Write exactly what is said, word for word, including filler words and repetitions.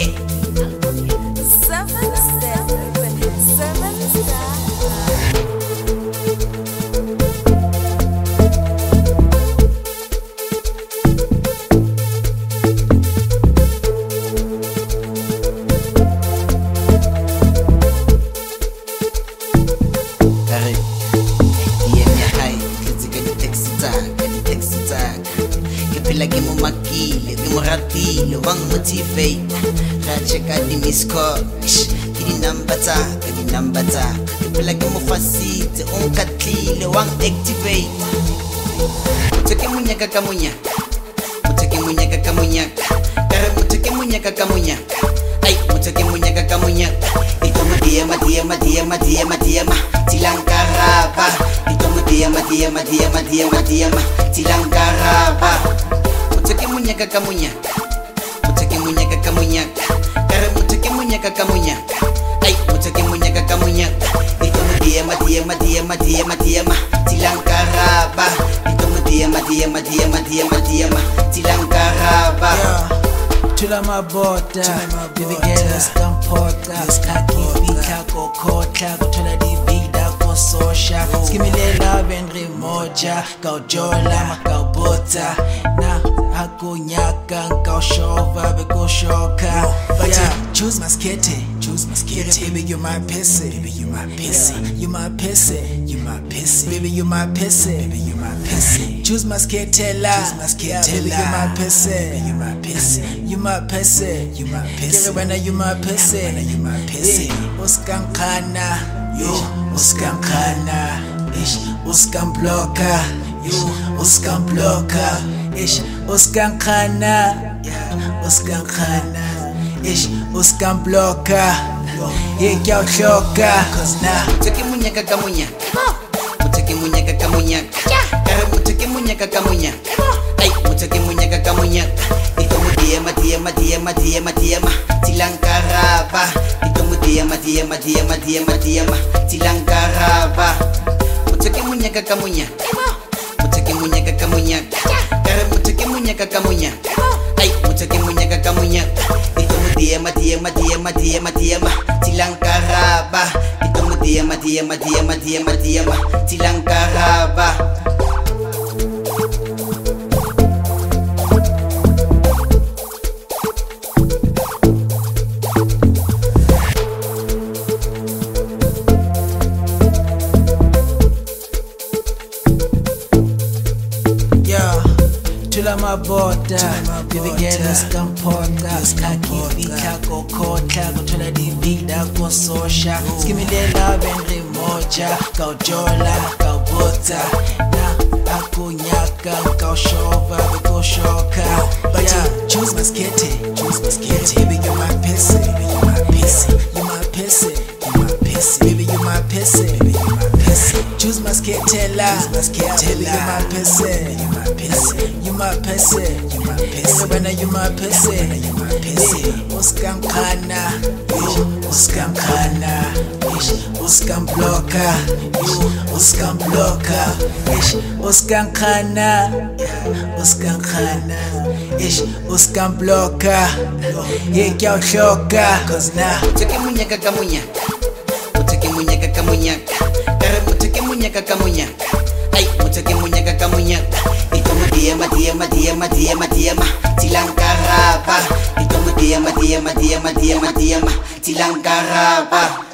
Alcohol. Seven seven seven star. Ke mo makile ke mo ratile wa motivate ra checka di miss call ke di number tsa ke di number tsa ke phela ke mo fasitse o nkatlile wa activate motho munyaka ka munyaka motho munyaka ka munyaka kare motho munyaka ka munyaka ai motho munyaka ka munyaka ito mo dia ma dia ma dia ma dia ma dia ma tilankaraba ito mo dia ma dia ma dia ma dia ma dia ma tilankaraba Mutake munyaka ka munyaka Mutake munyaka ka munyaka Kare mutake munyaka ka munyaka Ay mutake munyaka ka munyaka Ito mo diya ma diya ma diya ma diya ma diya ma Tilangkaraba Ito mo diya ma diya ma diya ma diya ma diya ma Tilangkaraba Tula mabota Bibigela skampota Skaki vika kokota Kutula di vida kososha Skimilela benri moja Kaujola makaubota Na hakunyaka Nkaushova bekoshoka But yeah, choose maskete Choose maskete Baby you my pissy Baby you my pissy You my pissy You my pissy Baby you my pissy Baby you my pissy Choose maskete la Choose maskete Baby you my pissy Baby you my pissy You my pissy You my pissy Kira you my pissy You my pissy Uskankana Yo Uskankana Ish Uskambloka Yo Uskambloka Ish Uskankana Uskankana Ish Uskambloka Yekya uchoka Cause now Mutake munyaka ka munyaka Mutake munyaka ka munyaka Kare mutake munyaka ka munyaka Ay mutake munyaka ka munyaka Ito mo diya ma diya ma diya ma diya ma diya ma Tilangkaraba Ito mo diya ma diya ma diya ma diya ma diya ma Tilangkaraba Mutake munyaka ka munyaka Mutake munyaka ka munyaka Kare mutake munyaka ka munyaka Ay mutake munyaka ka munyaka Ito mo diya ma diya ma diya ma diya ma diya ma Tilangkaraba Ito mo diya ma diya ma diya ma diya ma diya ma Tilangkaraba Tula mabota Bibigela skampota Skaki vika kokota Kutula di vida kososha Skimilela benri moja Kaujola makaubota Na hakunyaka Nkaushova bekoshoka But yeah, choose maskete Choose maskete Baby you my pissy Baby you my pissy You my pissy You my pissy Baby you my pissy Baby you my pissy Choose maskete la Choose maskete la You my pissy You my pissy You my pissy You my pissy Everybody you my pissy You my pissy Uskankana Yo Uskankana Ish Uskambloka Yo Uskambloka Ish Uskankana Uskankana Ish Uskambloka Yekya uchoka Cause now Mutake munyaka ka munyaka Mutake munyaka ka munyaka Kare mutake munyaka ka munyaka Ay mutake munyaka ka munyaka Ito mo diya ma diya ma diya ma diya ma diya ma Tilangkaraba Ito mo diya ma diya ma diya ma diya ma diya ma Tilangkaraba